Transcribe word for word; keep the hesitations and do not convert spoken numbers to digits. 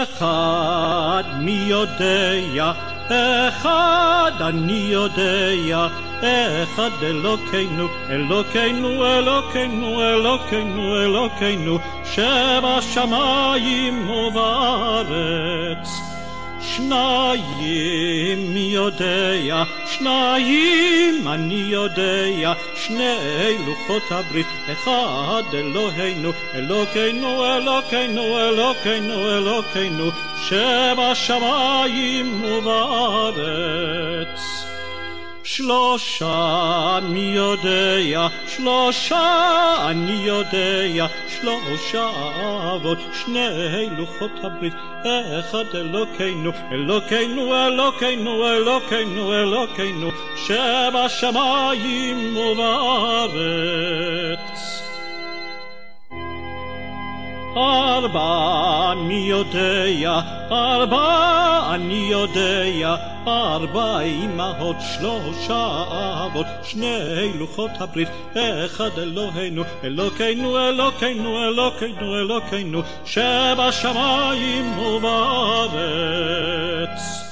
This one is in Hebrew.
אחד מי יודע, אחד אני יודע, אחד אלוקינו, אלוקינו, אלוקינו, אלוקינו, אלוקינו, שבשמיים ובארץ. שניים מי יודע, שניים אני יודע, שני לוחות הברית, אחד אלוהינו, אלוקינו, אלוקינו, אלוקינו, אלוקינו, שבשמיים ובארץ. שלושה מי יודע, שלושה אני יודע, שלושה אבות, שני לוחות הברית, אחד אלוקינו, אלוקינו, אלוקינו, אלוקינו, אלוקינו, שבשמיים ובארץ. ארבע אני יודע, ארבע אני יודע, ארבע אמהות, שלושה אבות, שני לוחות הברית, אחד אלוהינו, אלוקינו, אלוקינו, אלוקינו, אלוקינו, שבשמיים ובארץ.